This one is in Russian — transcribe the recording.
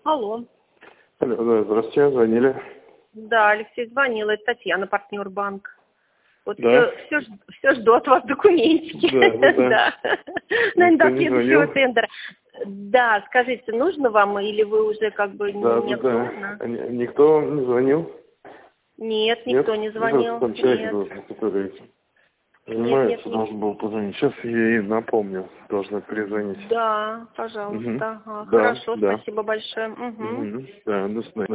Алло. Алло, да, здравствуйте, звонили. Да, Алексей звонил, это Татьяна, партнер банка. Вот Да. все жду от вас документики. Да. Наверное, до Никто не следующего звонил? тендера. Да, скажите, нужно вам или вы уже как бы не актуально? Никто не звонил? Нет, никто не звонил. Там человек должен, который занимается, должен был позвонить. Сейчас я ей напомню, должна перезвонить. Да, пожалуйста. Ага, Да, хорошо, да. спасибо большое. Да, до свидания.